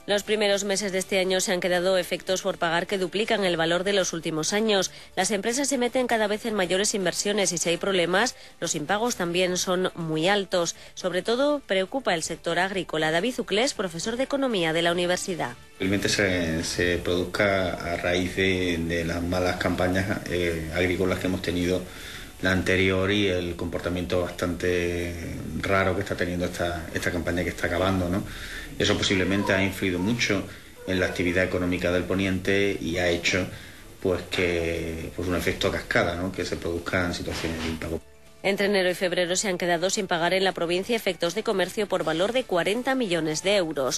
Los primeros meses de este año se han quedado efectos por pagar que duplican el valor de los últimos años. Las empresas se meten cada vez en mayores inversiones y si hay problemas, los impagos también son muy altos. Sobre todo preocupa el sector agrícola. David Uclés, profesor de Economía de la universidad. Realmente se produzca a raíz de las malas campañas agrícolas que hemos tenido la anterior y el comportamiento bastante raro que está teniendo esta campaña que está acabando, ¿no? Eso posiblemente ha influido mucho en la actividad económica del Poniente y ha hecho pues un efecto cascada, ¿no? Que se produzcan situaciones de impago. Entre enero y febrero se han quedado sin pagar en la provincia efectos de comercio por valor de 40 millones de euros.